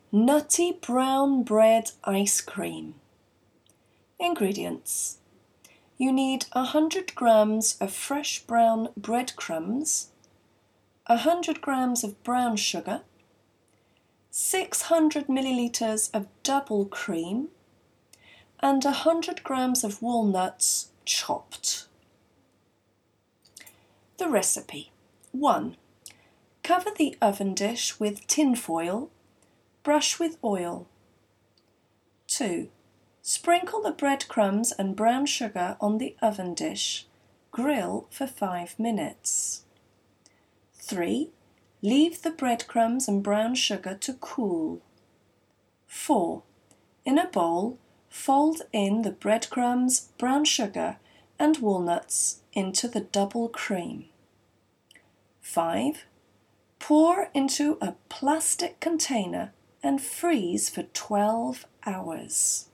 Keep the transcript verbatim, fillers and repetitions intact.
Nutty brown bread ice cream. Ingredients. You need one hundred grams of fresh brown breadcrumbs, one hundred grams of brown sugar, six hundred millilitres of double cream, and one hundred grams of walnuts chopped. The recipe. one. Cover the oven dish with tin foil. Brush with oil. two. Sprinkle the breadcrumbs and brown sugar on the oven dish. Grill for five minutes. three. Leave the breadcrumbs and brown sugar to cool. four. In a bowl, fold in the breadcrumbs, brown sugar and walnuts into the double cream. five. Pour into a plastic container and freeze for twelve hours.